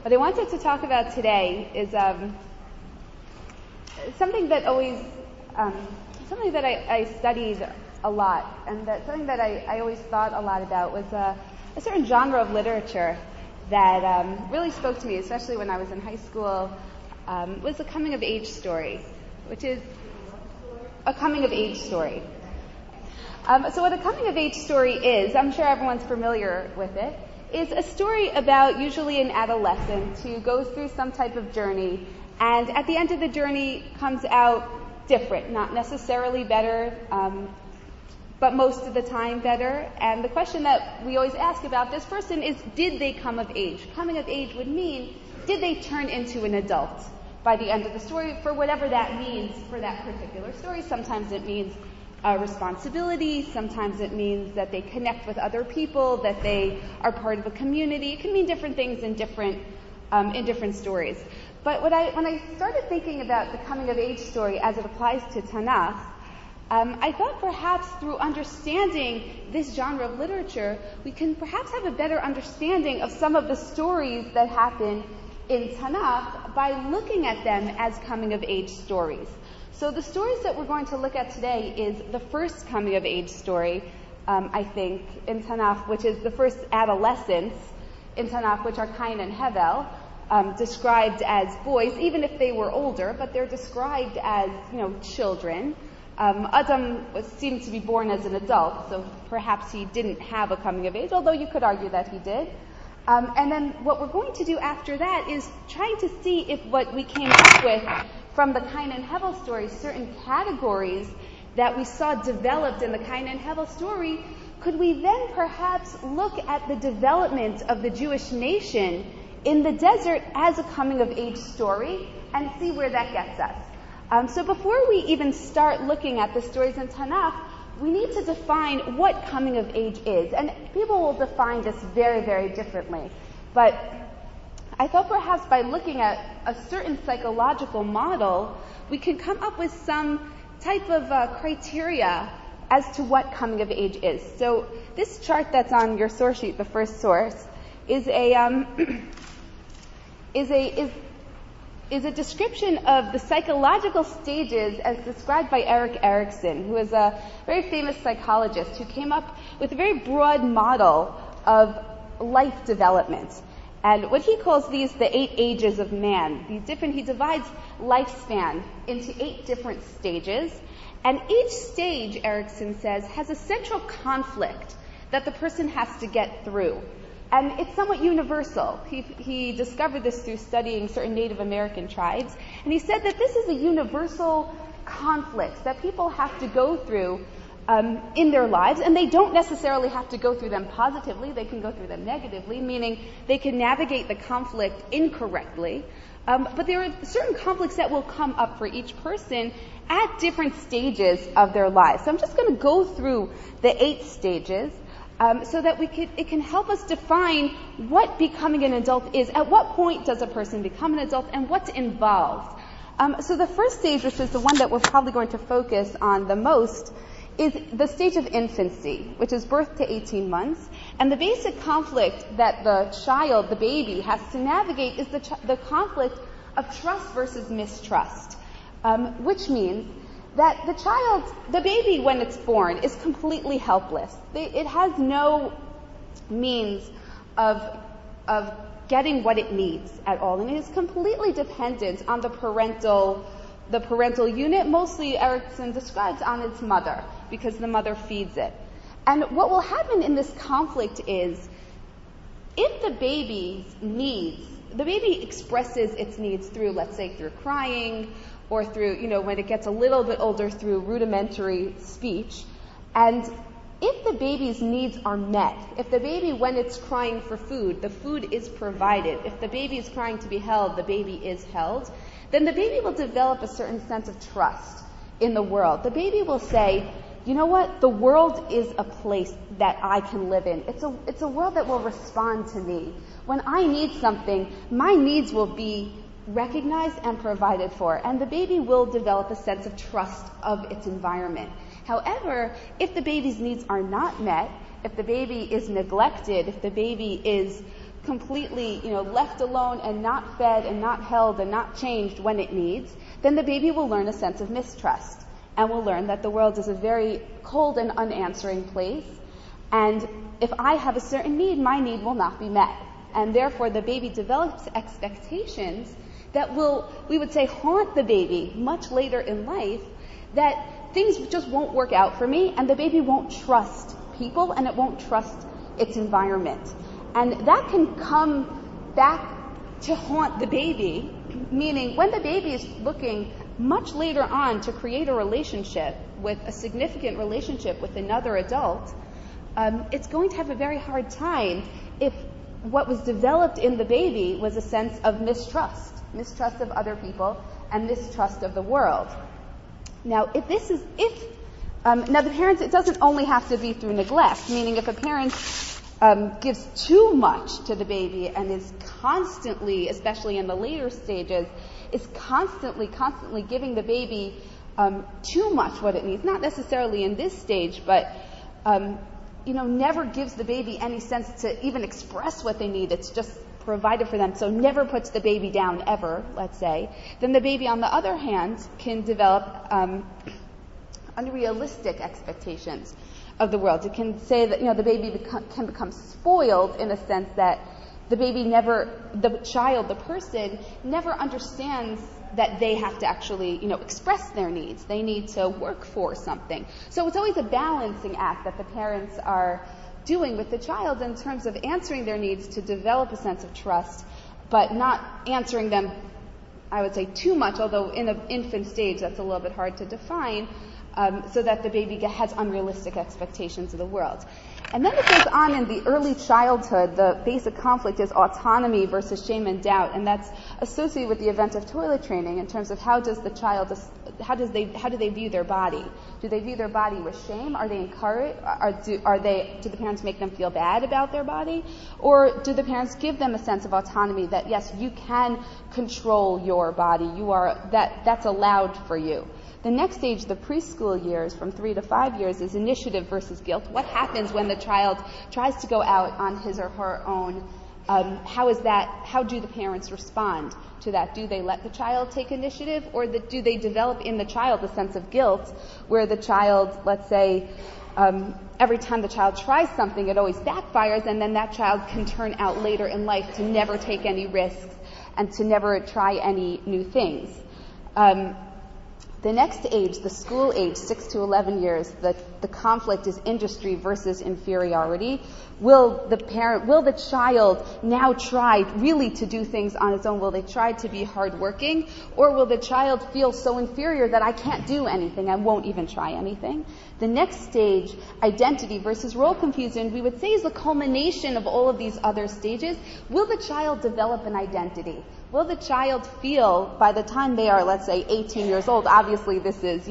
What I wanted to talk about today is something that I studied a lot, and something that I always thought a lot about was a certain genre of literature that really spoke to me, especially when I was in high school. Was a coming-of-age story, which is a coming-of-age story. So what a coming-of-age story is, I'm sure everyone's familiar with it, is a story about usually an adolescent who goes through some type of journey, and at the end of the journey comes out different, not necessarily better, but most of the time better. And the question that we always ask about this person is, did they come of age? Coming of age would mean, did they turn into an adult by the end of the story, for whatever that means for that particular story? Sometimes it means responsibility, sometimes it means that they connect with other people, that they are part of a community. It can mean different things in different stories. But when I started thinking about the coming of age story as it applies to Tanakh, I thought perhaps through understanding this genre of literature, we can perhaps have a better understanding of some of the stories that happen in Tanakh by looking at them as coming of age stories. So the stories that we're going to look at today is the first coming of age story, I think, in Tanakh, which is the first adolescents in Tanakh, which are Cain and Hevel, described as boys, even if they were older, but they're described as, children. Adam seemed to be born as an adult, so perhaps he didn't have a coming of age, although you could argue that he did. And then what we're going to do after that is trying to see if what we came up with from the Cain and Hevel story, certain categories that we saw developed in the Cain and Hevel story, could we then perhaps look at the development of the Jewish nation in the desert as a coming of age story and see where that gets us? So before we even start looking at the stories in Tanakh, we need to define what coming of age is. And people will define this very, very differently. But I thought perhaps by looking at a certain psychological model, we can come up with some type of criteria as to what coming of age is. So this chart that's on your source sheet, the first source, is a description of the psychological stages as described by Erik Erikson, who is a very famous psychologist who came up with a very broad model of life development. And what he calls these the 8 ages of man. He divides lifespan into 8 different stages. And each stage, Erikson says, has a central conflict that the person has to get through. And it's somewhat universal. He discovered this through studying certain Native American tribes. And he said that this is a universal conflict that people have to go through in their lives. And they don't necessarily have to go through them positively. They can go through them negatively, meaning they can navigate the conflict incorrectly. But there are certain conflicts that will come up for each person at different stages of their lives. So I'm just going to go through the 8 stages. So that it can help us define what becoming an adult is. At what point does a person become an adult, and what's involved? So the first stage, which is the one that we're probably going to focus on the most, is the stage of infancy, which is birth to 18 months. And the basic conflict that the child, the baby, has to navigate is the conflict of trust versus mistrust, which means that the baby, when it's born, is completely helpless. It has no means of getting what it needs at all, and it is completely dependent on the parental unit. Mostly, Erikson describes on its mother, because the mother feeds it. And what will happen in this conflict is, if the baby expresses its needs through, let's say, through crying, or through, when it gets a little bit older, through rudimentary speech. And if the baby's needs are met, if the baby, when it's crying for food, the food is provided, if the baby is crying to be held, the baby is held, then the baby will develop a certain sense of trust in the world. The baby will say, you know what, the world is a place that I can live in. It's a world that will respond to me. When I need something, my needs will be recognized and provided for, and the baby will develop a sense of trust of its environment. However, if the baby's needs are not met, if the baby is neglected, if the baby is completely, left alone and not fed and not held and not changed when it needs, then the baby will learn a sense of mistrust and will learn that the world is a very cold and unanswering place. And if I have a certain need, my need will not be met. And therefore, the baby develops expectations that will, we would say, haunt the baby much later in life, that things just won't work out for me, and the baby won't trust people, and it won't trust its environment. And that can come back to haunt the baby, meaning when the baby is looking much later on to create a relationship with a significant relationship with another adult, it's going to have a very hard time if what was developed in the baby was a sense of mistrust of other people and mistrust of the world. Now, now the parents, it doesn't only have to be through neglect, meaning if a parent gives too much to the baby and is constantly, especially in the later stages, is constantly giving the baby too much what it needs, not necessarily in this stage, but never gives the baby any sense to even express what they need. It's just provided for them, so never puts the baby down ever, let's say. Then the baby, on the other hand, can develop unrealistic expectations of the world. It can say that, the baby can become spoiled in a sense that the person never understands that they have to actually, express their needs. They need to work for something. So it's always a balancing act that the parents are doing with the child in terms of answering their needs to develop a sense of trust, but not answering them, I would say, too much, although in an infant stage that's a little bit hard to define, so that the baby has unrealistic expectations of the world. And then it goes on in the early childhood, the basic conflict is autonomy versus shame and doubt, and that's associated with the event of toilet training in terms of how do they view their body? Do they view their body with shame? Are they encouraged? Do the parents make them feel bad about their body? Or do the parents give them a sense of autonomy that yes, you can control your body, that's allowed for you? The next stage, the preschool years, from 3 to 5 years, is initiative versus guilt. What happens when the child tries to go out on his or her own? How do the parents respond to that? Do they let the child take initiative, or do they develop in the child a sense of guilt where the child, let's say, every time the child tries something, it always backfires, and then that child can turn out later in life to never take any risks and to never try any new things. The next age, the school age, 6 to 11 years, the conflict is industry versus inferiority. Will the child now try really to do things on its own? Will they try to be hardworking? Or will the child feel so inferior that I can't do anything, I won't even try anything? The next stage, identity versus role confusion, we would say is the culmination of all of these other stages. Will the child develop an identity? Will the child feel, by the time they are, let's say, 18 years old, obviously this is,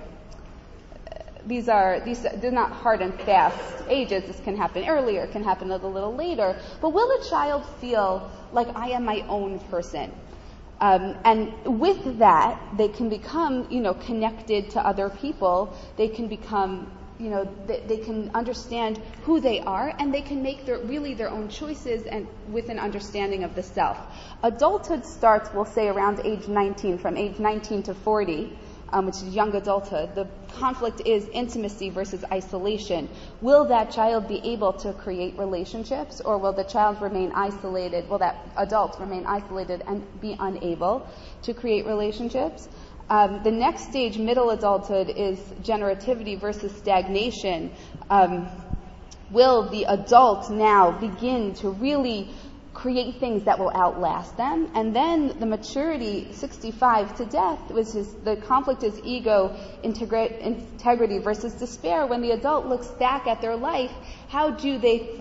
they're not hard and fast ages. This can happen earlier, it can happen a little later. But will the child feel like I am my own person? And with that, they can become, connected to other people. They can become, they can understand who they are, and they can make their own choices and with an understanding of the self. Adulthood starts, we'll say, around age 19, from age 19 to 40, which is young adulthood. The conflict is intimacy versus isolation. Will that child be able to create relationships, or will the child remain isolated? Will that adult remain isolated and be unable to create relationships? The next stage, middle adulthood, is generativity versus stagnation. Will the adult now begin to really create things that will outlast them? And then the maturity, 65 to death, the conflict is ego, integrity versus despair. When the adult looks back at their life, how do they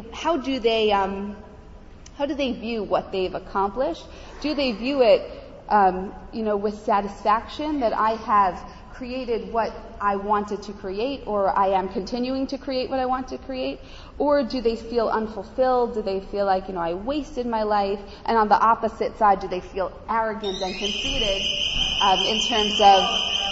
view what they've accomplished? Do they view it with satisfaction that I have created what I wanted to create, or I am continuing to create what I want to create? Or do they feel unfulfilled? Do they feel like, I wasted my life? And on the opposite side, do they feel arrogant and conceited in terms of,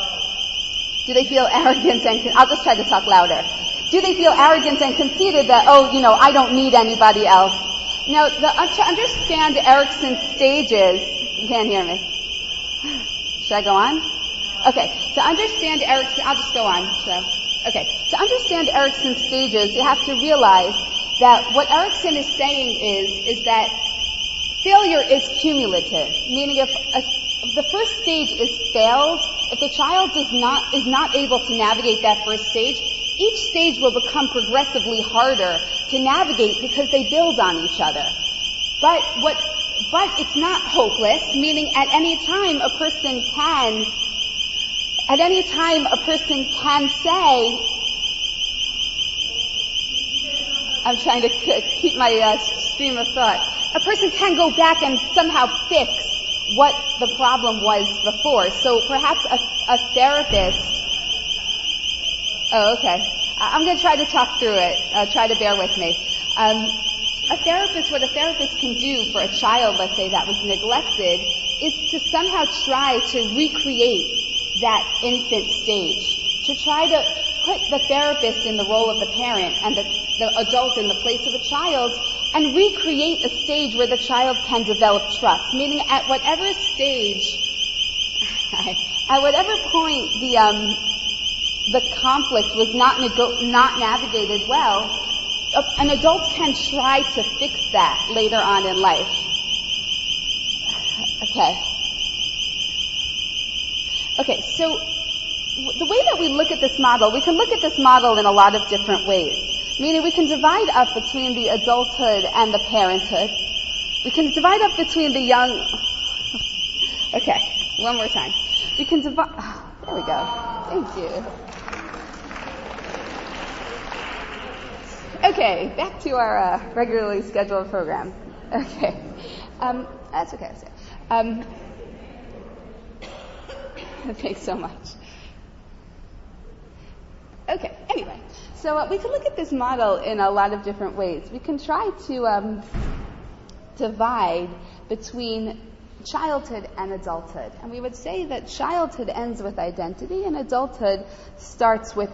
I'll just try to talk louder. Do they feel arrogant and conceited that, I don't need anybody else? Now, to understand Erikson's stages, you can't hear me. Should I go on? Okay, to understand Erikson, I'll just go on. To understand Erikson's stages, you have to realize that what Erikson is saying is that failure is cumulative, meaning if the first stage is failed, if the child is not able to navigate that first stage, each stage will become progressively harder to navigate because they build on each other. But it's not hopeless, meaning at any time a person can say, I'm trying to keep my stream of thought. A person can go back and somehow fix what the problem was before. So perhaps a therapist. Oh, okay. I'm going to try to talk through it. Try to bear with me. What a therapist can do for a child, let's say, that was neglected, is to somehow try to recreate that infant stage. To try to put the therapist in the role of the parent and the adult in the place of the child and recreate a stage where the child can develop trust. Meaning at whatever stage, at whatever point the conflict was not navigated well, an adult can try to fix that later on in life. Okay, so the way that we look at this model, we can look at this model in a lot of different ways. Meaning we can divide up between the adulthood and the parenthood. We can divide up between the young... Okay, one more time. We can divide... There we go. Thank you. Okay, back to our regularly scheduled program. Okay. That's okay. Thanks so much. Okay, anyway. So we can look at this model in a lot of different ways. We can try to divide between childhood and adulthood. And we would say that childhood ends with identity and adulthood starts with...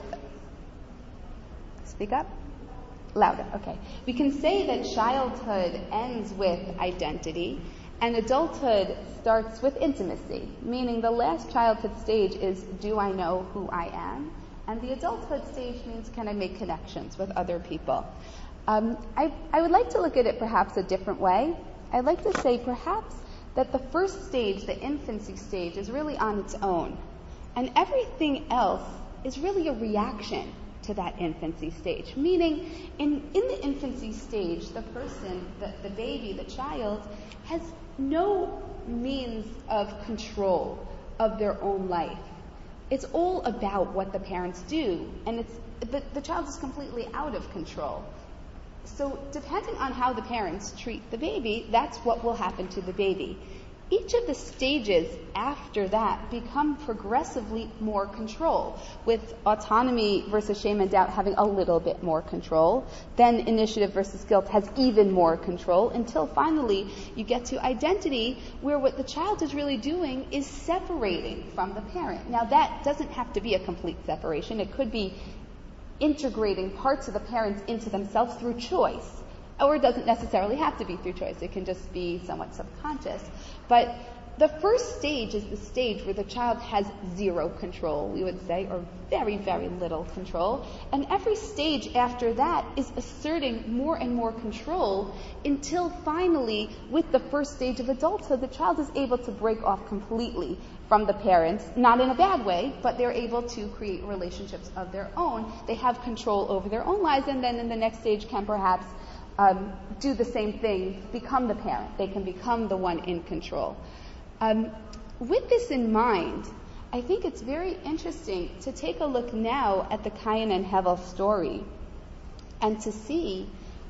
Speak up? Louder, okay. We can say that childhood ends with identity and adulthood starts with intimacy, meaning the last childhood stage is, do I know who I am? And the adulthood stage means, can I make connections with other people? I would like to look at it perhaps a different way. I'd like to say perhaps that the first stage, the infancy stage, is really on its own. And everything else is really a reaction to that infancy stage. Meaning, in the infancy stage, the person, the baby, the child, has no means of control of their own life. It's all about what the parents do, and the child is completely out of control. So depending on how the parents treat the baby, that's what will happen to the baby. Each of the stages after that become progressively more control, with autonomy versus shame and doubt having a little bit more control. Then initiative versus guilt has even more control, until finally you get to identity, where what the child is really doing is separating from the parent. Now that doesn't have to be a complete separation. It could be integrating parts of the parents into themselves through choice. Or it doesn't necessarily have to be through choice. It can just be somewhat subconscious. But the first stage is the stage where the child has zero control, we would say, or very, very little control. And every stage after that is asserting more and more control, until finally, with the first stage of adulthood, the child is able to break off completely from the parents, not in a bad way, but they're able to create relationships of their own. They have control over their own lives, and then in the next stage can perhaps do the same thing, become the parent. They can become the one in control. With this in mind, I think it's very interesting to take a look now at the Cain and Hevel story and to see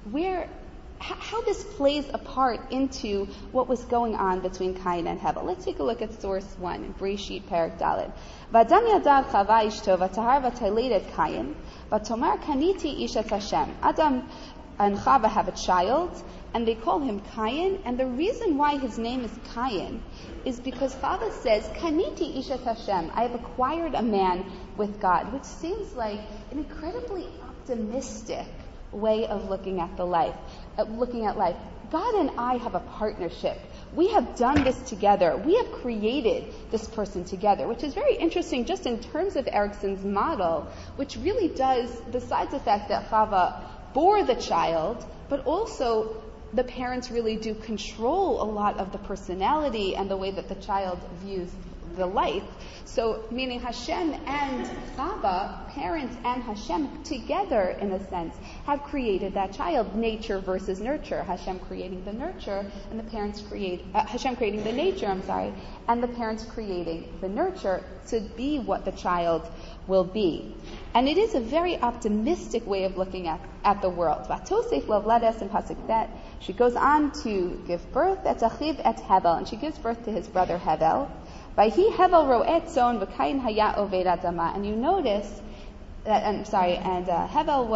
how this plays a part into what was going on between Cain and Hevel. Let's take a look at source 1 in Bereshit Perek Daled. V'adam yadav Chava ishto v'tahar v'tayledet Cain v'tomar kaniti ishat Hashem. Adam and Chava have a child, and they call him Cain. And the reason why his name is Cain is because Chava says, Kaniti Ishat Hashem, I have acquired a man with God, which seems like an incredibly optimistic way of looking at life. God and I have a partnership. We have done this together. We have created this person together, which is very interesting just in terms of Erickson's model, which really does, besides the fact that Chava bore the child, but also the parents really do control a lot of the personality and the way that the child views the life. So, meaning Hashem and Chava, parents and Hashem together, in a sense, have created that child. Nature versus nurture. Hashem creating the nurture, and the parents Hashem creating the nature, and the parents creating the nurture to be what the child will be. And it is a very optimistic way of looking at the world. Vatosef lavladas in pasuk bet. She goes on to give birth at Achiv et Hevel, and she gives birth to his brother Hevel. Vayhi Hevel ro'et zon v'Kain haya oved adama. And you notice that, Hevel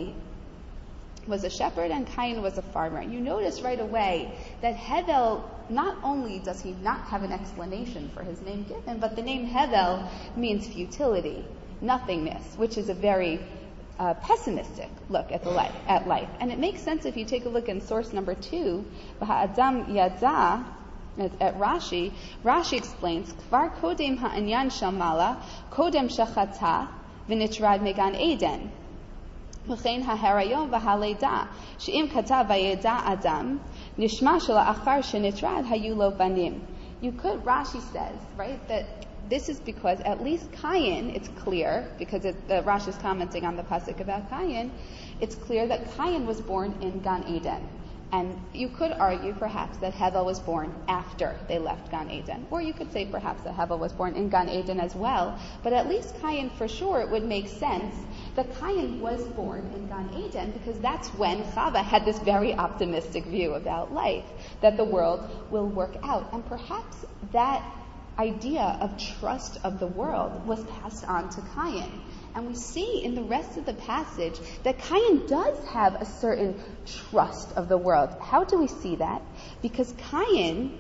was a shepherd and Cain was a farmer. You notice right away that Hevel, not only does he not have an explanation for his name given, but the name Hevel means futility, nothingness, which is a very pessimistic look at life. And it makes sense if you take a look in source number 2, V'ha'adam yadza, at Rashi. Rashi explains, Kvar kodem ha'anyan shamala, kodem shachata, v'nitrad megan eden. V'chein ha'harayon v'haleda, she'im katav v'yeda adam, nishma shela'achar shenitrad hayu lo banim. Rashi says, right, that this is because at least Cain, it's clear, because Rashi is commenting on the pasuk about Cain, it's clear that Cain was born in Gan Eden. And you could argue perhaps that Hevel was born after they left Gan Eden. Or you could say perhaps that Hevel was born in Gan Eden as well. But at least Cain, for sure, it would make sense that Cain was born in Gan Eden, because that's when Chava had this very optimistic view about life, that the world will work out. And perhaps that idea of trust of the world was passed on to Cain. And we see in the rest of the passage that Cain does have a certain trust of the world. How do we see that? Because Cain,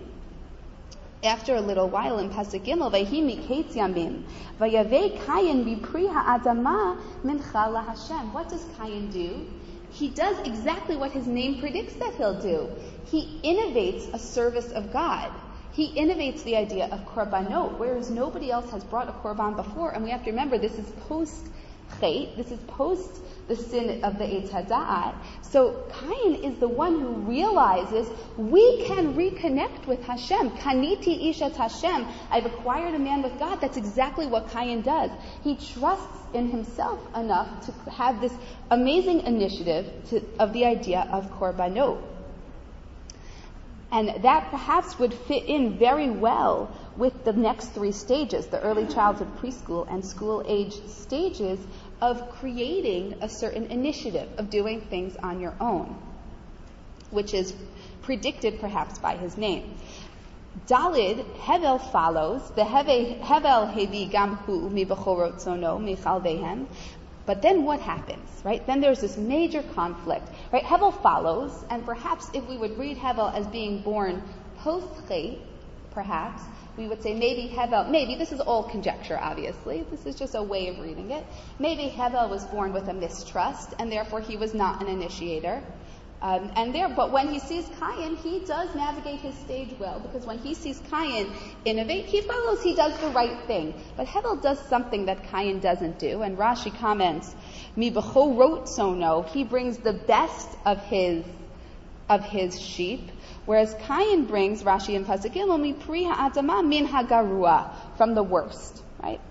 after a little while in Pasuk Gimel, Vayhi miketz yamim, Vayavei Cain bipri ha'adama mincha laHashem. What does Cain do? He does exactly what his name predicts that he'll do. He innovates a service of God. He innovates the idea of korbanot, whereas nobody else has brought a korban before. And we have to remember, this is post-chet, this is post the sin of the Eitz Hada'at. So Cain is the one who realizes we can reconnect with Hashem. Kaniti ishat Hashem. I've acquired a man with God. That's exactly what Cain does. He trusts in himself enough to have this amazing initiative of the idea of korbanot. And that perhaps would fit in very well with the next 3 stages, the early childhood, preschool, and school-age stages of creating a certain initiative, of doing things on your own, which is predicted perhaps by his name. Dalid, Hevel follows, the Hevel hevi gam hu mi bechorot zono mi chalvehem. But then what happens, right? Then there's this major conflict, right? Hevel follows, and perhaps if we would read Hevel as being born post-chet, perhaps, we would say maybe this is all conjecture, obviously. This is just a way of reading it. Maybe Hevel was born with a mistrust, and therefore he was not an initiator. But when he sees Cain, he does navigate his stage well, because when he sees Cain innovate, he follows, he does the right thing. But Hevel does something that Cain doesn't do, and Rashi comments, Mi b'chorot sono, he brings the best of his sheep, whereas Cain brings, Rashi in Pasuk Gimel, Mi pri ha'adama min hagarua, from the worst, right?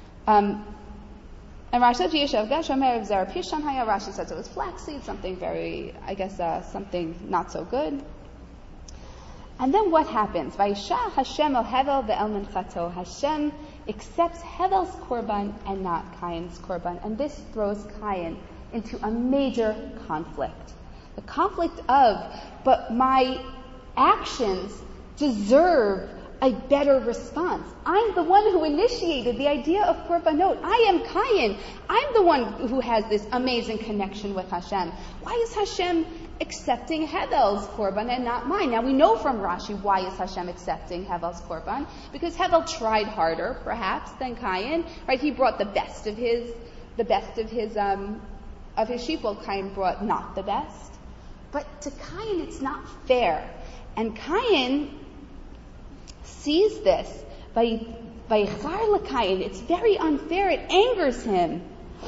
And Rashi says it was flaxseed, something very, something not so good. And then what happens? Vayisha Hashem el Hevel ve'el minchato. Hashem accepts Hevel's korban and not Cain's korban. And this throws Cain into a major conflict. The conflict of, but my actions deserve a better response. I'm the one who initiated the idea of korbanot. I am Cain. I'm the one who has this amazing connection with Hashem. Why is Hashem accepting Hevel's korban and not mine? Now we know from Rashi why is Hashem accepting Hevel's korban, because Hevel tried harder, perhaps, than Cain. Right? He brought the best of his sheep, while Cain brought not the best. But to Cain, it's not fair. And Cain sees this. Vayichar l'Cain, it's very unfair. It angers him.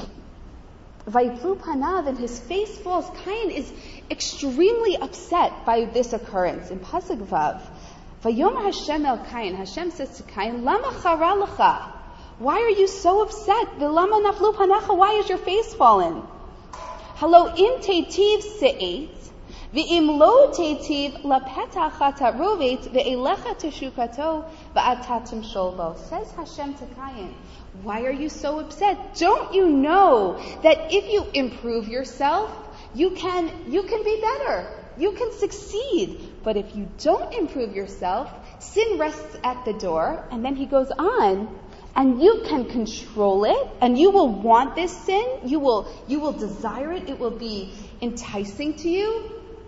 Vayiplu panav, and his face falls. Cain is extremely upset by this occurrence. In Pasuk Vav, Vayomer Hashem el Cain, Hashem says to Cain, Lama chara lecha? Why are you so upset? V'lama naflu panacha? Why is your face fallen? Halo im teitiv se'et, v'im lo teitiv lapetach hatarovet, ve'elecha teshukato, v'atatim sholbo. Says Hashem to Cain, why are you so upset? Don't you know that if you improve yourself, you can be better. You can succeed. But if you don't improve yourself, sin rests at the door. And then he goes on, and you can control it, and you will want this sin. You will desire it. It will be enticing to you.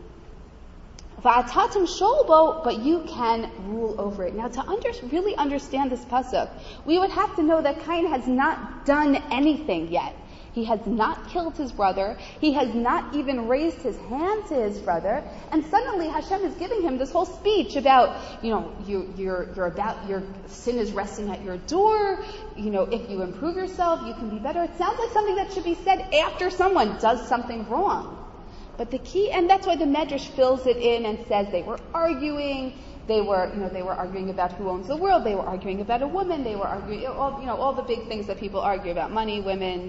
Va'atatim sholbo, but you can rule over it. Now, to really understand this pasuk, we would have to know that Cain has not done anything yet. He has not killed his brother. He has not even raised his hand to his brother. And suddenly Hashem is giving him this whole speech about, your sin is resting at your door. If you improve yourself, you can be better. It sounds like something that should be said after someone does something wrong. But the key, and that's why the Medrash fills it in and says they were arguing. They were arguing about who owns the world. They were arguing about a woman. They were arguing, all the big things that people argue about: money, women,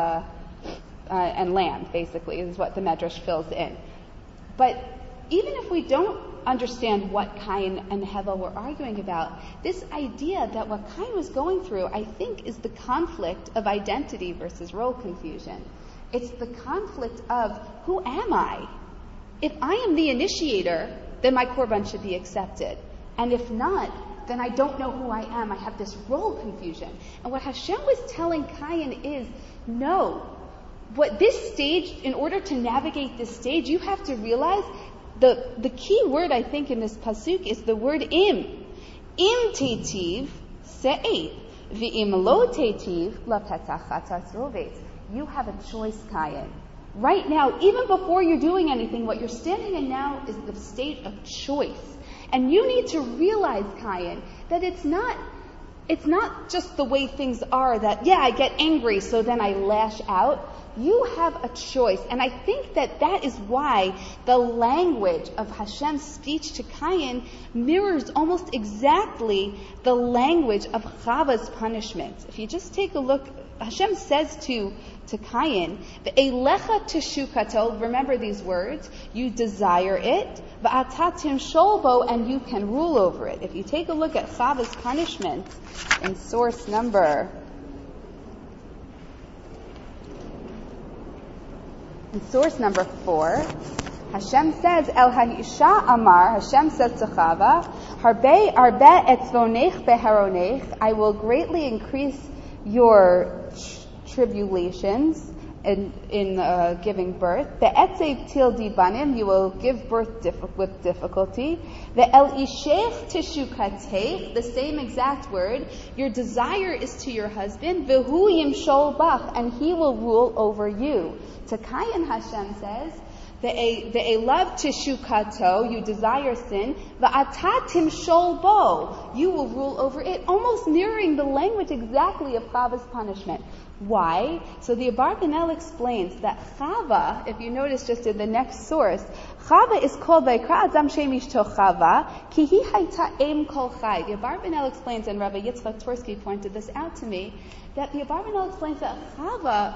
and land. Basically, is what the Medrash fills in. But even if we don't understand what Cain and Hevel were arguing about, this idea that what Cain was going through, I think, is the conflict of identity versus role confusion. It's the conflict of, who am I? If I am the initiator, then my korban should be accepted. And if not, then I don't know who I am. I have this role confusion. And what Hashem was telling Cain is, no. What this stage, in order to navigate this stage, you have to realize the key word, I think, in this pasuk is the word im. Im teitiv se'et. V'im lo teitiv lapetach chatas rovet. You have a choice, Cain. Right now, even before you're doing anything, what you're standing in now is the state of choice. And you need to realize, Cain, that it's not just the way things are that, I get angry, so then I lash out. You have a choice. And I think that is why the language of Hashem's speech to Cain mirrors almost exactly the language of Chava's punishment. If you just take a look, Hashem says to Cain, "Ve'elecha teshukato." Remember these words. You desire it. Va'atatim sholbo, and you can rule over it. If you take a look at Chava's punishment in source number 4, Hashem says, El ha'isha amar, Hashem says to Chava, Harbe etzvonech beharonech, I will greatly increase your tribulations in giving birth. Be'etzev til dibanim, you will give birth with difficulty. Ve'el ishech teshukatech, the same exact word, your desire is to your husband. Ve'hu yimshol bach, and he will rule over you. To Cain, Hashem says, Ve'elav teshukato, you desire sin. Ve'atatim sholbo, you will rule over it. Almost mirroring the language exactly of Chava's punishment. Why? So the Abarbanel explains that Chava, if you notice just in the next source, Chava is called Vayikra Adam Shem Ishto Chava, ki hi hayta em kol chai. The Abarbanel explains, and Rabbi Yitzchak Tversky pointed this out to me, that the Abarbanel explains that Chava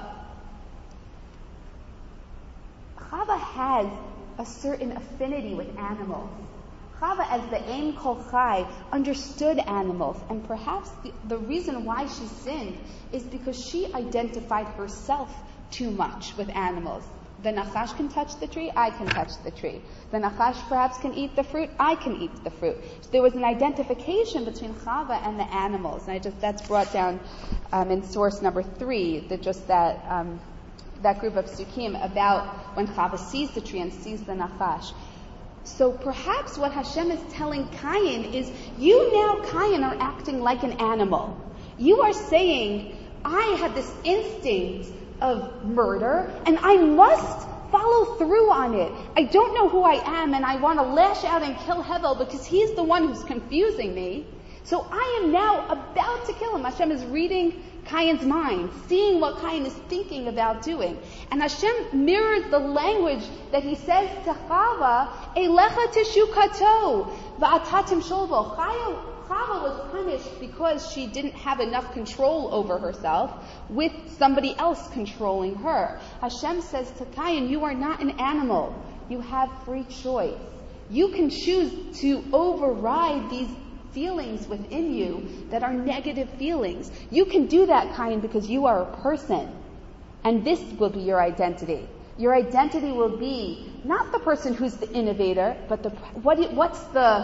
has a certain affinity with animals. Chava, as the Ein Kol Chai, understood animals, and perhaps the reason why she sinned is because she identified herself too much with animals. The Nachash can touch the tree, I can touch the tree. The Nachash perhaps can eat the fruit, I can eat the fruit. So there was an identification between Chava and the animals, and that's brought down in source number 3, that group of Sukkim about when Chava sees the tree and sees the Nachash. So perhaps what Hashem is telling Cain is, you now, Cain, are acting like an animal. You are saying, I have this instinct of murder, and I must follow through on it. I don't know who I am, and I want to lash out and kill Hevel because he's the one who's confusing me. So I am now about to kill him. Hashem is reading Cain's mind, seeing what Cain is thinking about doing. And Hashem mirrors the language that he says to Chava, Eilecha teshukato, va'atatim sholbo. Chava was punished because she didn't have enough control over herself with somebody else controlling her. Hashem says to Cain, you are not an animal. You have free choice. You can choose to override these feelings within you that are negative feelings. You can do that, Cain, because you are a person. And this will be your identity. Your identity will be not the person who's the innovator, but what's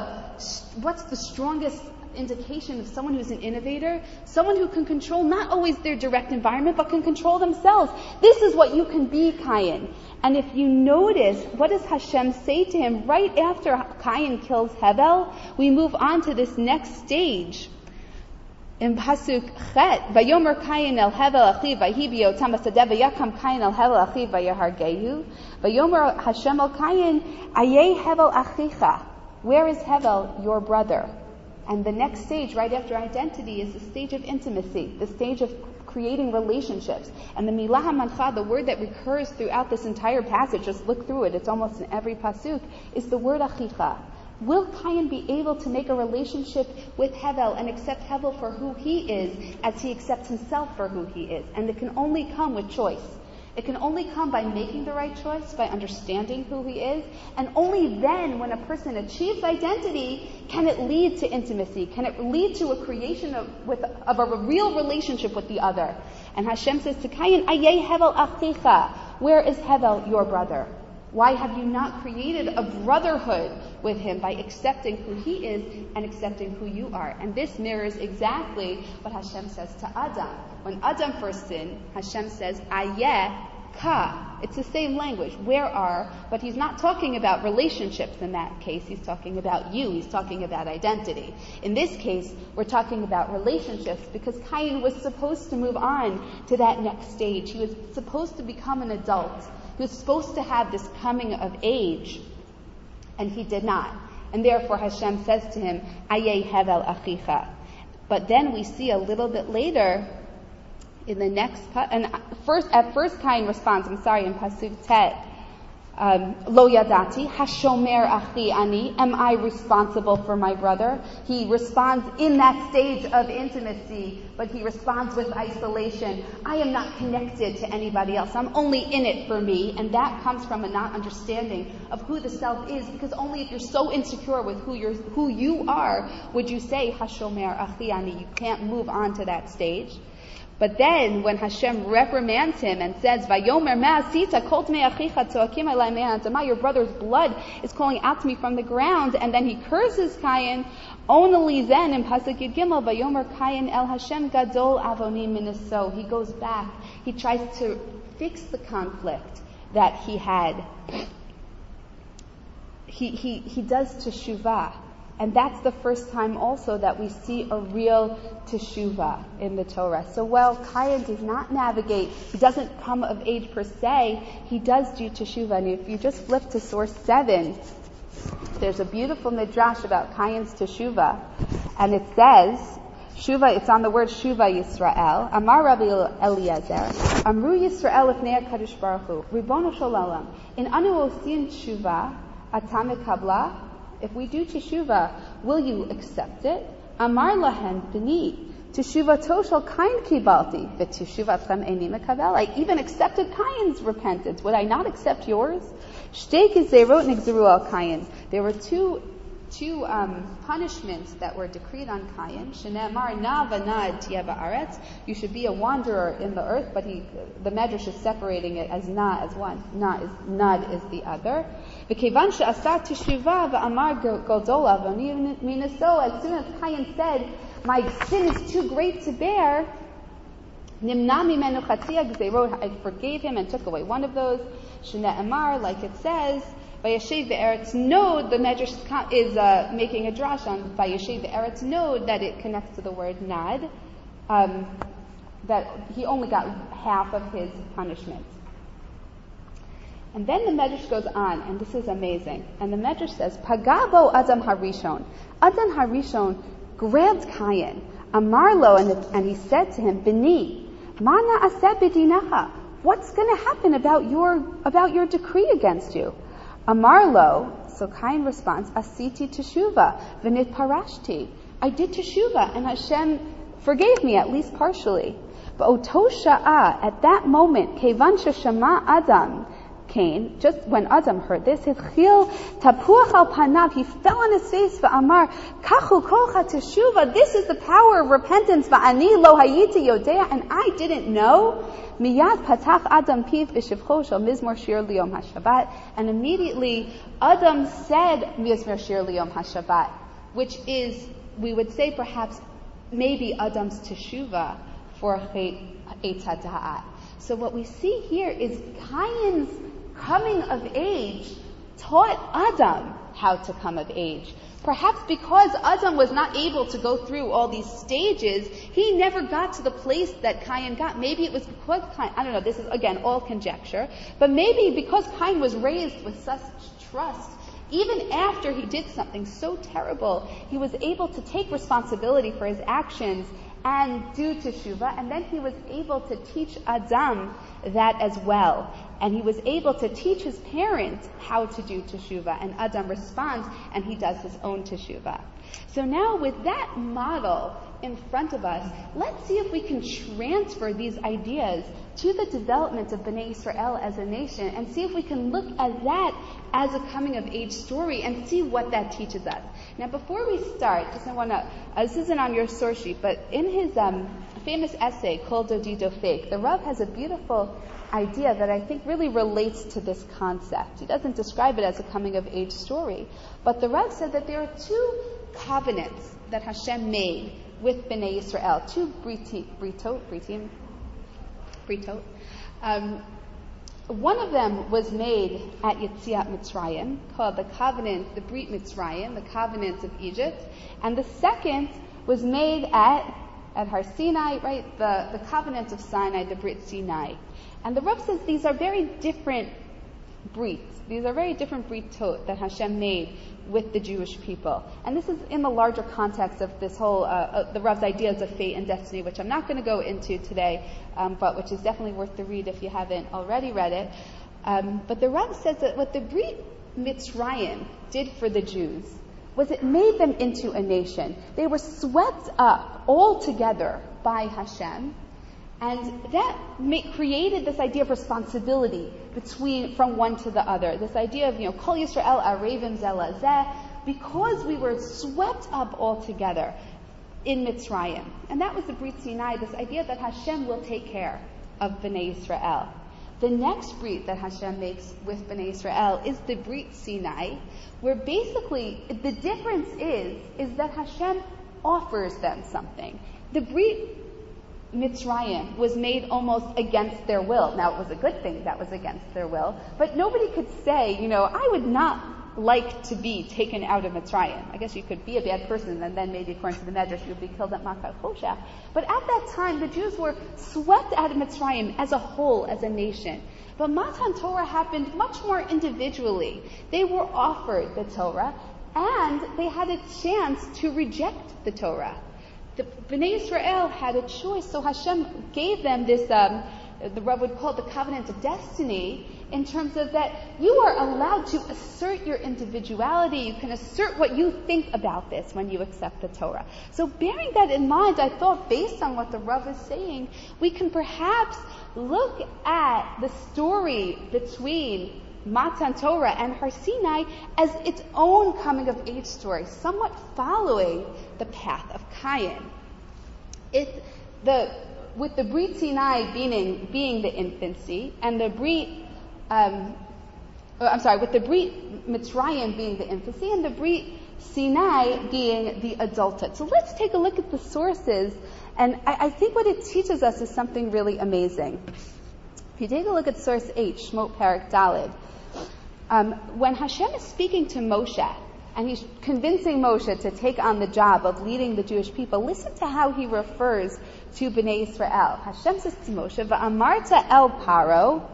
the strongest indication of someone who's an innovator? Someone who can control not always their direct environment, but can control themselves. This is what you can be, Cain. And if you notice, what does Hashem say to him right after Cain kills Hevel? We move on to this next stage. In Pasuk Chet, Vayomer Cain el Hevel achiv vayhi b'yotam hasadeh vayakam Cain el Hevel achiv vayahargehu. Vayomer Hashem el Cain, Ayeh Hevel achicha. Where is Hevel, your brother? And the next stage, right after identity, is the stage of intimacy, the stage of creating relationships. And the milah hamancha, the word that recurs throughout this entire passage, just look through it, it's almost in every pasuk, is the word achicha. Will Cain be able to make a relationship with Hevel and accept Hevel for who he is as he accepts himself for who he is? And it can only come with choice. It can only come by making the right choice, by understanding who he is, and only then, when a person achieves identity, can it lead to intimacy, can it lead to a creation of a real relationship with the other. And Hashem says to Cain, Ayeh Hevel achicha, where is Hevel, your brother? Why have you not created a brotherhood with him by accepting who he is and accepting who you are? And this mirrors exactly what Hashem says to Adam. When Adam first sinned, Hashem says, Ayeh ka. It's the same language, where are, but he's not talking about relationships in that case. He's talking about you. He's talking about identity. In this case, we're talking about relationships because Cain was supposed to move on to that next stage. He was supposed to become an adult. He was supposed to have this coming of age, and he did not. And therefore Hashem says to him, Ayeh Hevel achicha. But then we see a little bit later, in the next, at first Cain responds, in Pasuk Tet, Lo yadati, hashomer achi ani, am I responsible for my brother? He responds in that stage of intimacy, but he responds with isolation. I am not connected to anybody else. I'm only in it for me. And that comes from a not understanding of who the self is, because only if you're so insecure with who you are, would you say, hashomer achi ani. You can't move on to that stage. But then, when Hashem reprimands him and says, "Vayomer ma'asita kol tmei achicha tzoakim elai me'adama," your brother's blood is calling out to me from the ground, and then he curses Cain. Only then, in Pasuk Yud Gimel, Vayomer Cain el Hashem gadol avoni minaso. He goes back. He tries to fix the conflict that he had. He does teshuvah. And that's the first time also that we see a real teshuvah in the Torah. So while Cain does not navigate, he doesn't come of age per se, he does do teshuvah. And if you just flip to source 7, there's a beautiful midrash about Cain's teshuvah. And it says, Shuva, it's on the word Shuva Yisrael. Amar Rabbi Eliezer, Amru Yisrael ifnei HaKadosh Baruch Hu, Ribono shel Olam, in anu osin teshuvah, ata mekabla. If we do teshuvah, will you accept it? Amar lahen b'ni, teshuvato shel Cain kibalti, v'teshuvatchem eini mekabel. I even accepted Cain's repentance. Would I not accept yours? Shtei gezerot nigzeru al Cain. There were two punishments that were decreed on Cain. Shene'emar na v'nad tiyeh ba'aretz. You should be a wanderer in the earth, but the Medrash is separating it as na as one. Nad is the other. V'kevan she'asa teshuvah v'amar godol avoni minaso. As soon as Cain said, my sin is too great to bear, nimna mimenu chatzia gzerot, I forgave him and took away one of those. Shene'emar, like it says, Vayeshev be'eretz nod, the Medrash is making a drash on Vayeshev be'eretz nod, that it connects to the word nad, that he only got half of his punishment. And then the Medrash goes on, and this is amazing. And the Medrash says, Pagabo Adam Harishon. Adam Harishon grabbed Cain, Amarlo, and he said to him, Bini, Mana aseh b'dinacha. What's going to happen about your decree against you? Amarlo, so Cain responds, Asiti teshuva, v'nit parashti. I did teshuva, and Hashem forgave me, at least partially. But oto sha'a, at that moment, kevan sheshama Adam, Cain, just when Adam heard this, Hitchil tapuach al panav, he fell on his face, v'amar, kachu kocha teshuva, this is the power of repentance, v'ani lo hayiti yodea, and I didn't know. Miyad patach Adam piv b'shivcho shel mizmor shir liyom hashabat, and immediately Adam said mizmor shir liyom hashabat, which is, we would say perhaps, maybe Adam's teshuva for Eitz HaDa'at. So what we see here is Cain's coming of age taught Adam how to come of age. Perhaps because Adam was not able to go through all these stages, he never got to the place that Cain got. Maybe it was because Cain, I don't know, this is again all conjecture, but maybe because Cain was raised with such trust, even after he did something so terrible, he was able to take responsibility for his actions and do teshuvah, and then he was able to teach Adam that as well. And he was able to teach his parents how to do teshuvah, and Adam responds and he does his own teshuvah. So now with that model in front of us, let's see if we can transfer these ideas to the development of Bnei Yisrael as a nation, and see if we can look at that as a coming of age story and see what that teaches us. Now before we start, this isn't on your source sheet, but in his famous essay, Kol Dodi Dofek, the Rav has a beautiful idea that I think really relates to this concept. He doesn't describe it as a coming of age story, but the Rav said that there are two covenants that Hashem made with Bnei Yisrael, two britot. One of them was made at Yetziat Mitzrayim, called the covenant, the Brit Mitzrayim, the covenant of Egypt, and the second was made at Har Sinai, right, the covenant of Sinai, the Brit Sinai. And the Rav says these are very different brits. These are very different britot that Hashem made with the Jewish people. And this is in the larger context of this whole, the Rav's ideas of fate and destiny, which I'm not going to go into today, but which is definitely worth the read if you haven't already read it. But the Rav says that what the Brit Mitzrayim did for the Jews was it made them into a nation. They were swept up all together by Hashem, and that created this idea of responsibility from one to the other. This idea of, Kol Yisrael Arevim Zeh Zeh, because we were swept up all together in Mitzrayim. And that was the Brit Sinai, this idea that Hashem will take care of Bnei Yisrael. The next Brit that Hashem makes with Bnei Yisrael is the Brit Sinai, where basically the difference is that Hashem offers them something. The Brit Mitzrayim was made almost against their will. Now, it was a good thing that was against their will, but nobody could say, I would not like to be taken out of Mitzrayim. I guess you could be a bad person, and then maybe according to the Medrash, you would be killed at Makat Choshech. But at that time, the Jews were swept out of Mitzrayim as a whole, as a nation. But Matan Torah happened much more individually. They were offered the Torah, and they had a chance to reject the Torah. The Bnei Yisrael had a choice, so Hashem gave them this, the Rav would call it the covenant of destiny, in terms of that you are allowed to assert your individuality. You can assert what you think about this when you accept the Torah. So bearing that in mind, I thought based on what the Rav is saying, we can perhaps look at the story between Matan Torah and Har Sinai as its own coming of age story, somewhat following the path of Cain. With the Brit Sinai being the infancy, and the Brit with the Brit Mitzrayim being the infancy, and the Brit Sinai being the adulthood. So let's take a look at the sources, and I think what it teaches us is something really amazing. If you take a look at source 8, Shmot Parak Daled, when Hashem is speaking to Moshe, and he's convincing Moshe to take on the job of leading the Jewish people, listen to how he refers to Bnei Yisrael. Hashem says to Moshe, Va'amarta el Paro,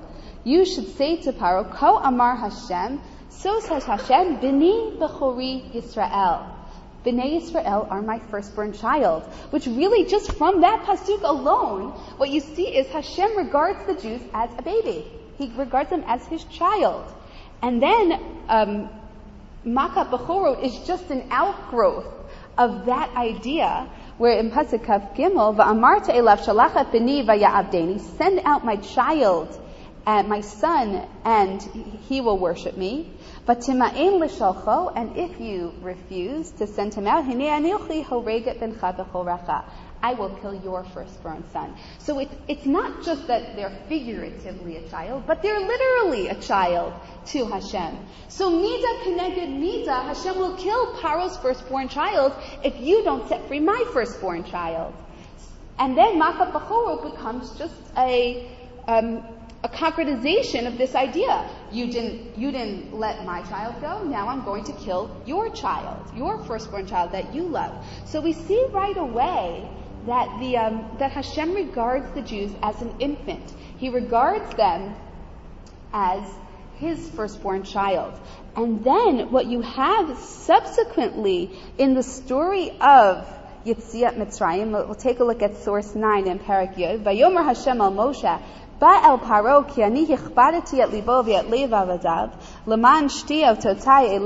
you should say to Paro, Ko Amar Hashem, so says Hashem, B'nai Bechori Yisrael. B'nai Yisrael are my firstborn child. Which really, just from that pasuk alone, what you see is Hashem regards the Jews as a baby. He regards them as his child. And then, Makat Bechorot is just an outgrowth of that idea, where in Pasuk Kaf Gimel, Va'amarta elav shalachat b'ni vaya'abdeni, send out my child, and my son, and he will worship me. But tima'en l'shalcho, and if you refuse to send him out, hinei anochi horeget bencha b'choracha, I will kill your firstborn son. So it's not just that they're figuratively a child, but they're literally a child to Hashem. So Mida connected Mida, Hashem will kill Paro's firstborn child if you don't set free my firstborn child. And then Makat Bechorot becomes just a concretization of this idea. You didn't let my child go, now I'm going to kill your child, your firstborn child that you love. So we see right away that that Hashem regards the Jews as an infant. He regards them as his firstborn child. And then what you have subsequently in the story of Yetziat Mitzrayim, we'll take a look at source 9 in Parak Yud. Vayomer Hashem al Moshe, Ba'el Paro ki ani hichbadeti et libo v'et lev avadav, leman shti avtotai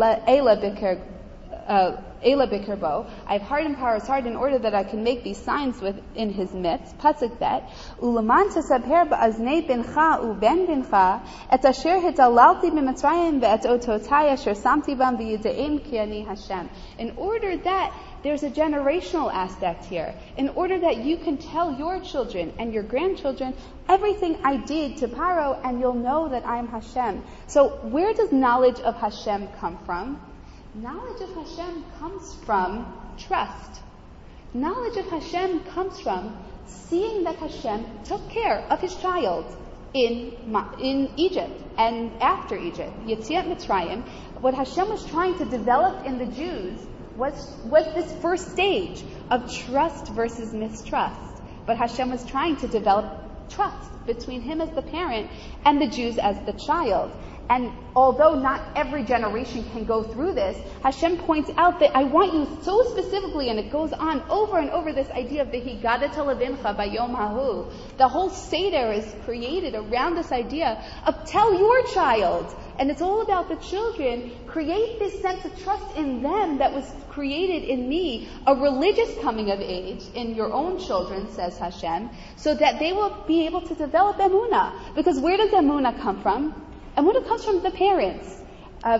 Ela Bikerbo, I've hardened Paro's heart in order that I can make these signs within his midst. Pasuk bet. Ulaman tesabher ba'aznei bincha uben bincha et asher hitalalti b'Mitzrayim ve'et ototai asher samti bam v'yidaim ki ani Hashem. In order that there's a generational aspect here. In order that you can tell your children and your grandchildren everything I did to Paro, and you'll know that I am Hashem. So where does knowledge of Hashem come from? Knowledge of Hashem comes from trust. Knowledge of Hashem comes from seeing that Hashem took care of his child in Egypt and after Egypt. Yetziat Mitzrayim, what Hashem was trying to develop in the Jews was this first stage of trust versus mistrust. But Hashem was trying to develop trust between him as the parent and the Jews as the child. And although not every generation can go through this, Hashem points out that I want you so specifically, and it goes on over and over, this idea of V'higadat levincha bayom hahu. The whole Seder is created around this idea of tell your child. And it's all about the children. Create this sense of trust in them that was created in me, a religious coming of age in your own children, says Hashem, so that they will be able to develop emunah. Because where does emunah come from? Emunah comes from the parents. I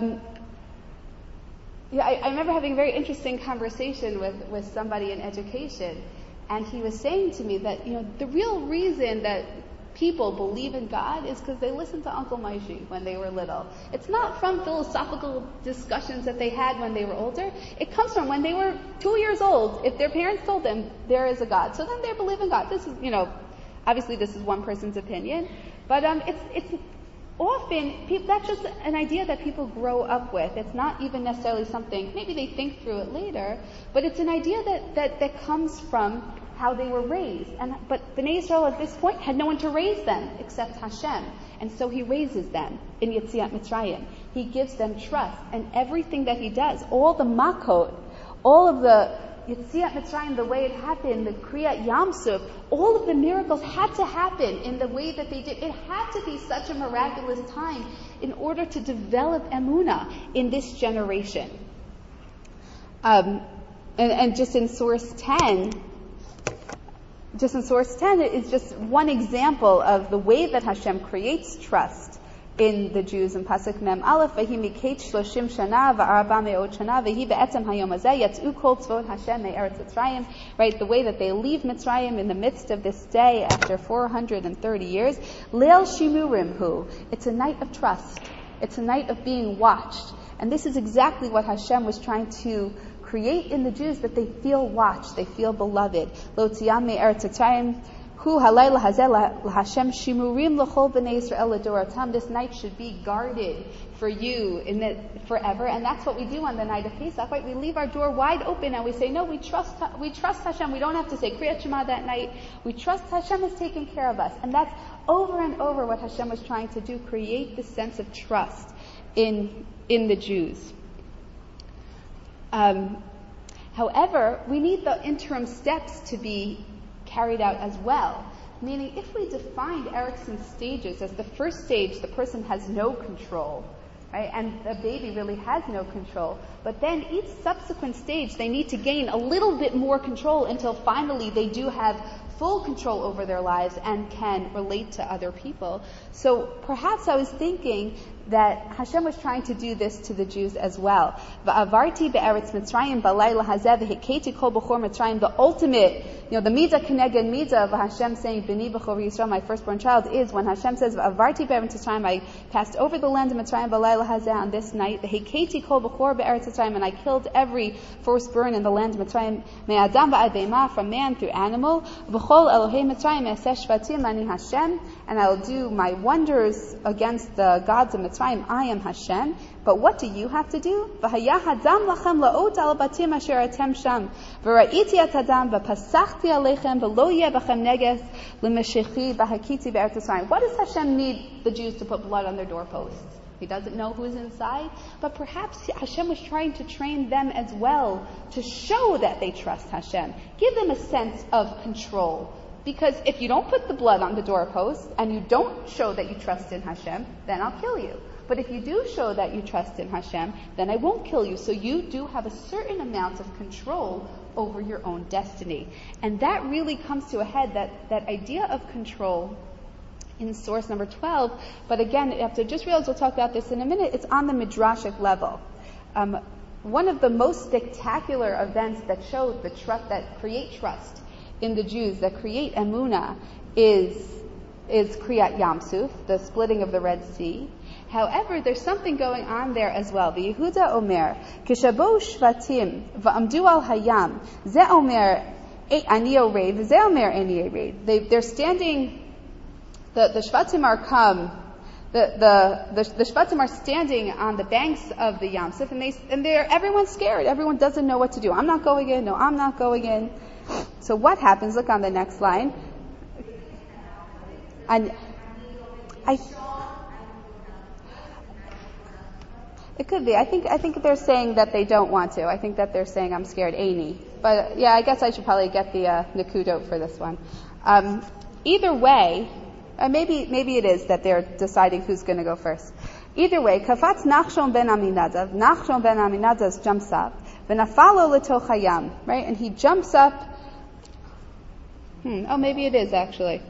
remember having a very interesting conversation with somebody in education, and he was saying to me that, the real reason that people believe in God is because they listened to Uncle Maishi when they were little. It's not from philosophical discussions that they had when they were older. It comes from when they were 2 years old. If their parents told them there is a God, so then they believe in God. This is, obviously this is one person's opinion, but it's often, that's just an idea that people grow up with. It's not even necessarily something, maybe they think through it later, but it's an idea that comes from how they were raised. But Bnei Yisrael at this point had no one to raise them except Hashem. And so he raises them in Yetziat Mitzrayim. He gives them trust. And everything that he does, all the makot, all of the Yetziat Mitzrayim, the way it happened, the Kriyat Yamsuf, all of the miracles had to happen in the way that they did. It had to be such a miraculous time in order to develop emunah in this generation. And just in source 10, it is just one example of the way that Hashem creates trust in the Jews. In Pasuk Mem Aleph, Vahi miketz 30 shana v'arba me'od shana v'hi be'etzem hayom hazeh yatz'u kol tzvot Hashem me'eretz Mitzrayim. Right, the way that they leave Mitzrayim in the midst of this day after 430 years. Leil shimurim hu. It's a night of trust. It's a night of being watched. And this is exactly what Hashem was trying to create in the Jews, that they feel watched, they feel beloved. Lo tziyam me'eretz Mitzrayim Hu halayla hazeh laHashem shimurim l'chol b'nei Yisrael l'doratam. This night should be guarded for you forever, and that's what we do on the night of Pesach, right? We leave our door wide open and we say, no, we trust Hashem. We don't have to say Kriyat Shema that night. We trust Hashem is taking care of us, and that's over and over what Hashem was trying to do, create this sense of trust in the Jews. However, we need the interim steps to be carried out as well. Meaning, if we defined Erickson's stages as the first stage, the person has no control, right? And the baby really has no control. But then each subsequent stage, they need to gain a little bit more control until finally they do have full control over their lives and can relate to other people. So perhaps I was thinking that Hashem was trying to do this to the Jews as well. Va'avarti be'eretz Mitzrayim b'layla hazeh v'hiketi kol b'chor Mitzrayim. The ultimate, the midah keneged midah of Hashem saying, B'ni b'chor Yisrael, my firstborn child, is when Hashem says, Va'avarti be'eretz Mitzrayim, I passed over the land of Mitzrayim b'layla hazeh on this night, v'hiketi kol b'chor be'eretz Mitzrayim, and I killed every firstborn in the land of Mitzrayim, me'adam v'ad be'ema, from man through animal, v'chol Elohei Mitzrayim eseh shvatim ani Hashem, and I will do my wonders against the gods of Mitzrayim. I am Hashem. But what do you have to do? V'haya hadam lachem la'ot al batim asher atem sham. V'ra'iti at hadam v'pasachti aleichem v'lo yeh b'chem neges l'meshechi v'hakiti be'eretz Mitzrayim. What does Hashem need the Jews to put blood on their doorposts? He doesn't know who's inside. But perhaps Hashem was trying to train them as well to show that they trust Hashem. Give them a sense of control. Because if you don't put the blood on the doorpost and you don't show that you trust in Hashem, then I'll kill you. But if you do show that you trust in Hashem, then I won't kill you. So you do have a certain amount of control over your own destiny. And that really comes to a head, that idea of control in source number 12. But again, you have to just realize, we'll talk about this in a minute, it's on the midrashic level. One of the most spectacular events that show the trust, that create trust in the Jews, that create emunah, is Kriyat Yamsuf, the splitting of the Red Sea. However, there's something going on there as well. The Yehuda Omer, Kishabo Shvatim, Va'amdu al Hayam, Ze Omer Ani Orev, Ze Omer Ani Orev. They're standing, the Shvatim are come, the Shvatim are standing on the banks of the Yamsuf, and everyone's scared. Everyone doesn't know what to do. I'm not going in. No, I'm not going in. So what happens? Look on the next line. And it could be. I think they're saying that they don't want to. I think that they're saying I'm scared, Aini. But yeah, I guess I should probably get the Nakudot for this one. Either way, maybe it is that they're deciding who's going to go first. Either way, Kafatz Nachshon ben Aminadav. Nachshon ben Aminadav jumps up. V'nafalo l'toch hayam. Right, and he jumps up. Maybe it is actually.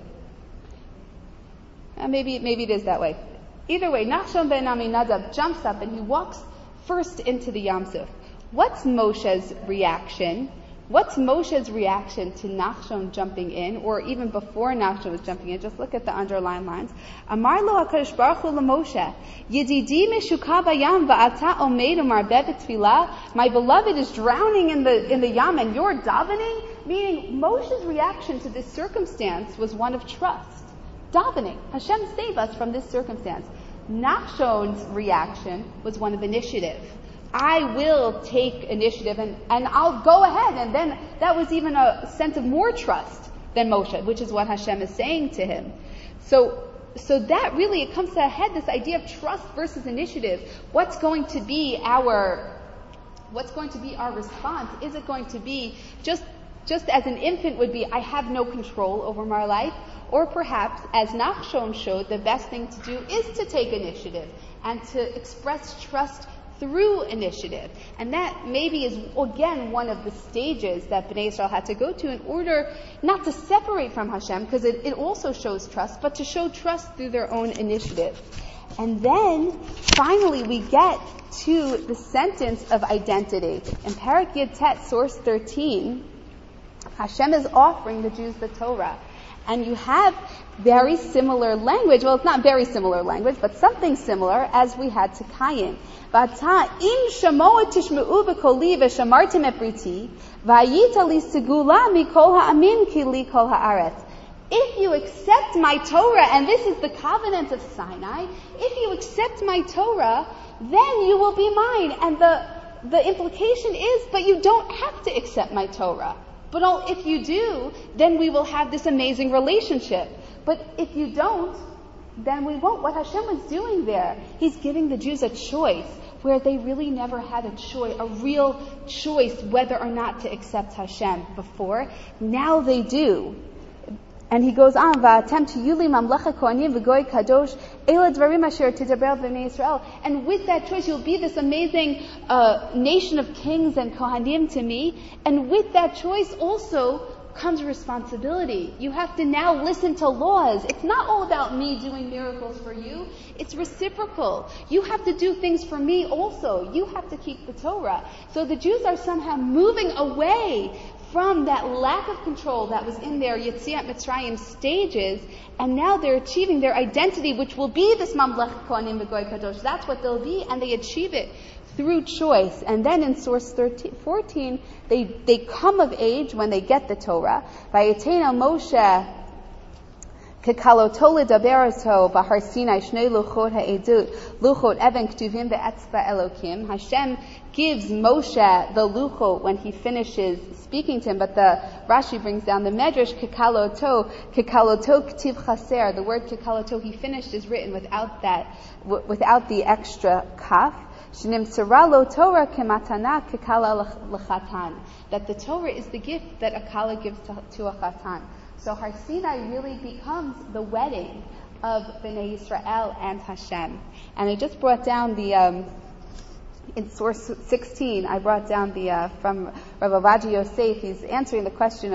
Maybe it is that way. Either way, Nachshon ben Aminadav jumps up and he walks first into the Yamsuf. What's Moshe's reaction? What's Moshe's reaction to Nachshon jumping in, or even before Nachshon was jumping in? Just look at the underlined lines. Amar lo HaKadosh Baruch Hu LaMoshe, Yedidi meshuka bayam va'ata omed u'marbeh b'tfilah. My beloved is drowning in the yam and you're davening? Meaning, Moshe's reaction to this circumstance was one of trust. Davening. Hashem, save us from this circumstance. Nachshon's reaction was one of initiative. I will take initiative and I'll go ahead. And then that was even a sense of more trust than Moshe, which is what Hashem is saying to him. So that really, it comes to a head, this idea of trust versus initiative. What's going to be our response? Is it going to be just as an infant would be, I have no control over my life? Or perhaps, as Nachshon showed, the best thing to do is to take initiative and to express trust through initiative. And that maybe is, again, one of the stages that Bnei Israel had to go to in order not to separate from Hashem, because it also shows trust, but to show trust through their own initiative. And then, finally, we get to the sentence of identity. In Parak Yud Tet, source 13, Hashem is offering the Jews the Torah. And you have very similar language. Well, it's not very similar language, but something similar as we had to Kayin. V'ata im shamoa tishmeu b'koli v'shamartem et briti v'ayita li segula mikol ha'amin ki li kol ha'aretz. if you accept my Torah, and this is the covenant of Sinai, if you accept my Torah, then you will be mine. And the implication is, but you don't have to accept my Torah. But if you do, then we will have this amazing relationship. But if you don't, then we won't. What Hashem was doing there, He's giving the Jews a choice where they really never had a real choice whether or not to accept Hashem before. Now they do. And he goes on, "Va'atem tiyuli mamlecha kohanim v'goy kadosh ela dvarim asher tidaber b'nei Yisrael." And with that choice, you'll be this amazing nation of kings and kohanim to me. And with that choice also comes responsibility. You have to now listen to laws. It's not all about me doing miracles for you. It's reciprocal. You have to do things for me also. You have to keep the Torah. So the Jews are somehow moving away from that lack of control that was in their Yetziat Mitzrayim stages, and now they're achieving their identity, which will be this Mamlech Kohanim V'Goy Kadosh. That's what they'll be, and they achieve it through choice. And then in source 14, they come of age when they get the Torah. Vayetena Moshe Kekaloto ledaber Bahar Sinai Shnei Luchot Ha'edut Luchot Even Ktuvim Be'etzba Elokim. Hashem gives Moshe the Luchot when he finishes speaking to him, but the Rashi brings down the Medrash Kekaloto Ktiv Chaser. The word Kekaloto, he finished, is written without the extra kaf. Shnimtzara lo Torah kematana kekala l'chatan. That the Torah is the gift that a kala gives to a chatan. So Har Sinai really becomes the wedding of Bnei Yisrael and Hashem. And I just brought down in source 16, I brought down from Rav Ovadia Yosef. He's answering the question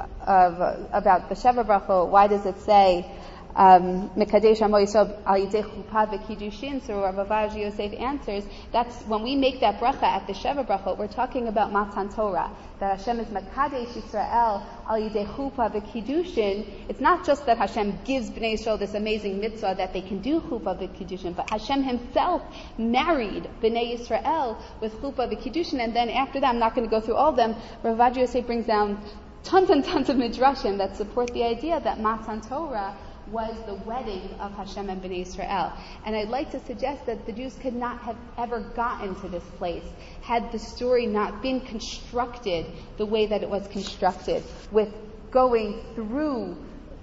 about the Sheva Brachot. Why does it say Mekadesh Amo Yisrael al Yidei Chuppah v'Kiddushin? So Rav Ovadia Yosef answers, that's when we make that bracha at the Sheva Brachot, we're talking about Matan Torah, that Hashem is Mekadesh Yisrael al Yidei Chuppah v'Kiddushin. It's not just that Hashem gives Bnei Yisrael this amazing mitzvah that they can do Chuppah v'Kiddushin, but Hashem Himself married Bnei Yisrael with Chuppah v'Kiddushin. And then after that, I'm not going to go through all of them, Rav Ovadia Yosef brings down tons and tons of midrashim that support the idea that Matan Torah was the wedding of Hashem and Bnei Israel. And I'd like to suggest that the Jews could not have ever gotten to this place had the story not been constructed the way that it was constructed, with going through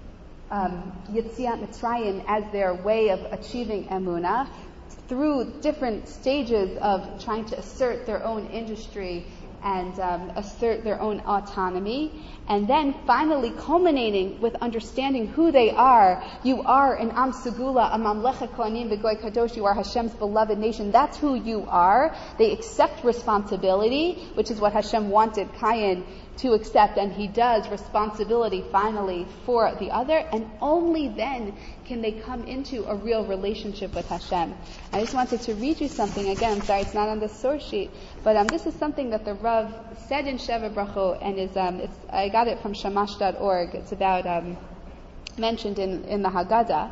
Yetziat Mitzrayim as their way of achieving Emunah, through different stages of trying to assert their own industry and assert their own autonomy, and then finally culminating with understanding who they are. You are an Am Segula, a Mamlecha Kohanim V'Goy Kadosh. You are Hashem's beloved nation. That's who you are. They accept responsibility, which is what Hashem wanted Cain to accept, and he does. Responsibility finally for the other, and only then can they come into a real relationship with Hashem. I just wanted to read you something again. I'm sorry, it's not on the source sheet, but this is something that the Rav said in Sheva Brachot, and I got it from shamash.org. It's about mentioned in the Haggadah.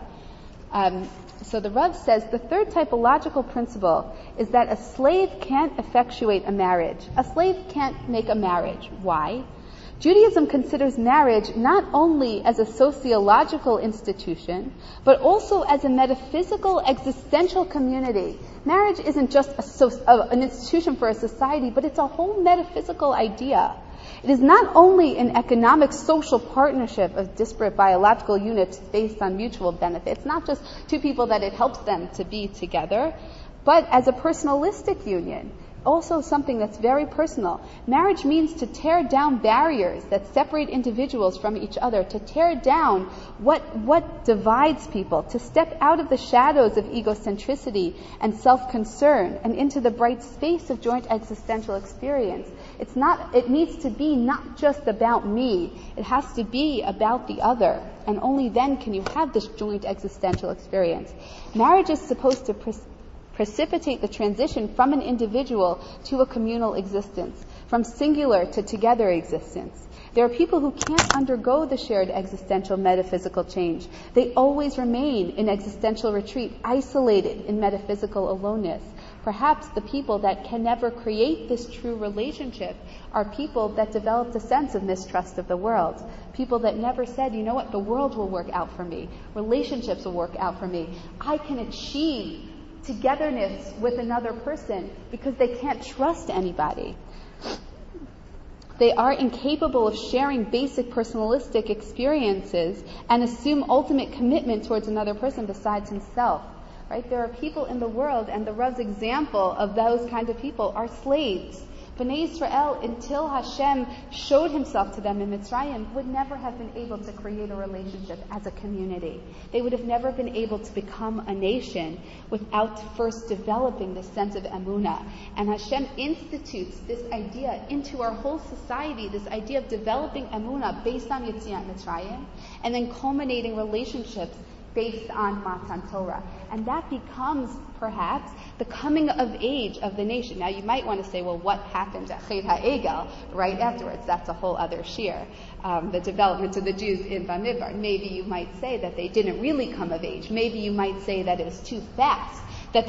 So the Rav says the third typological principle is that a slave can't effectuate a marriage. A slave can't make a marriage. Why? Judaism considers marriage not only as a sociological institution, but also as a metaphysical existential community. Marriage isn't just an institution for a society, but it's a whole metaphysical idea. It is not only an economic social partnership of disparate biological units based on mutual benefit. It's not just two people that it helps them to be together, but as a personalistic union. Also something that's very personal. Marriage means to tear down barriers that separate individuals from each other, to tear down what divides people, to step out of the shadows of egocentricity and self-concern and into the bright space of joint existential experience. It needs to be not just about me. It has to be about the other. And only then can you have this joint existential experience. Marriage is supposed to precipitate the transition from an individual to a communal existence, from singular to together existence. There are people who can't undergo the shared existential metaphysical change. They always remain in existential retreat, isolated in metaphysical aloneness. perhaps the people that can never create this true relationship are people that developed a sense of mistrust of the world. People that never said, you know what, the world will work out for me. Relationships will work out for me. I can achieve togetherness with another person because they can't trust anybody. They are incapable of sharing basic personalistic experiences and assume ultimate commitment towards another person besides himself. Right? There are people in the world, and the Rav's example of those kinds of people are slaves. Bnei Yisrael, until Hashem showed himself to them in Mitzrayim, would never have been able to create a relationship as a community. They would have never been able to become a nation without first developing this sense of emunah. And Hashem institutes this idea into our whole society, this idea of developing emunah based on Yetziat Mitzrayim, and then culminating relationships based on Matan Torah. And that becomes, perhaps, the coming of age of the nation. Now, you might want to say, well, what happened at Chet HaEgel right afterwards? That's a whole other shir. The development of the Jews in Bamidbar. Maybe you might say that they didn't really come of age. Maybe you might say that it was too fast, that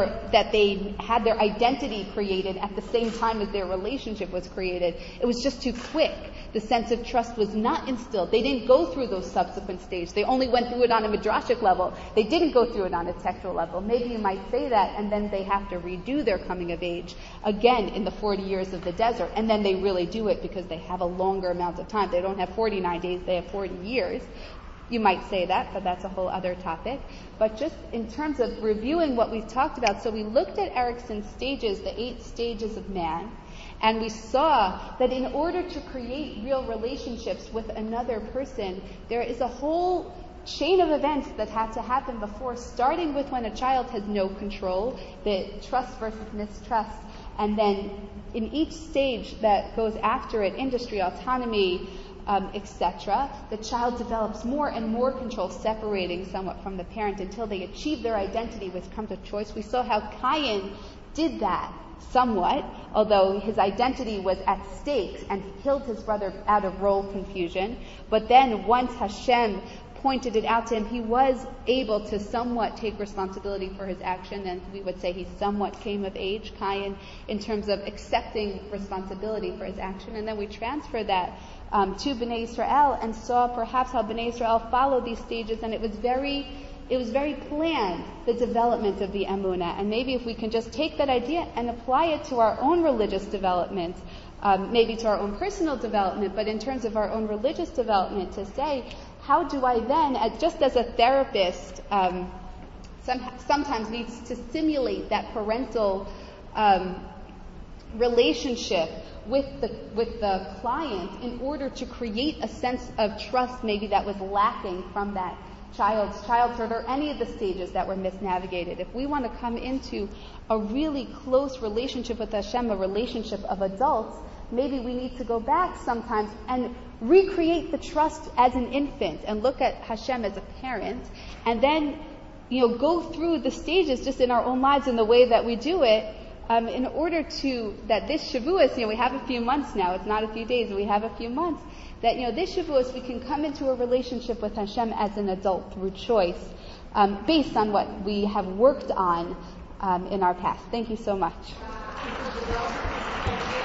they had their identity created at the same time as their relationship was created. It was just too quick. The sense of trust was not instilled. They didn't go through those subsequent stages. They only went through it on a midrashic level. They didn't go through it on a textual level. Maybe you might say that, and then they have to redo their coming of age again in the 40 years of the desert, and then they really do it because they have a longer amount of time. They don't have 49 days, they have 40 years. You might say that, but that's a whole other topic. But just in terms of reviewing what we've talked about, so we looked at Erickson's stages, the 8 stages of man, and we saw that in order to create real relationships with another person, there is a whole chain of events that have to happen before, starting with when a child has no control, the trust versus mistrust, and then in each stage that goes after it, industry, autonomy, etc., the child develops more and more control, separating somewhat from the parent until they achieve their identity, which comes of choice. We saw how Cain did that somewhat, although his identity was at stake and killed his brother out of role confusion. But then once Hashem pointed it out to him, he was able to somewhat take responsibility for his action, and we would say he somewhat came of age, Cain, in terms of accepting responsibility for his action. And then we transferred that to Bnei Yisrael and saw perhaps how Bnei Yisrael followed these stages, and it was very planned, the development of the emunah. And maybe if we can just take that idea and apply it to our own religious development, maybe to our own personal development, but in terms of our own religious development, to say, how do I then, just as a therapist, sometimes needs to simulate that parental relationship with the client in order to create a sense of trust maybe that was lacking from that child's childhood or any of the stages that were misnavigated. If we want to come into a really close relationship with Hashem, a relationship of adults, maybe we need to go back sometimes and recreate the trust as an infant and look at Hashem as a parent, and then go through the stages just in our own lives in the way that we do it, in order to, that this Shavuos, we have a few months now, it's not a few days, we have a few months, that, this Shavuos we can come into a relationship with Hashem as an adult through choice, based on what we have worked on in our past. Thank you so much.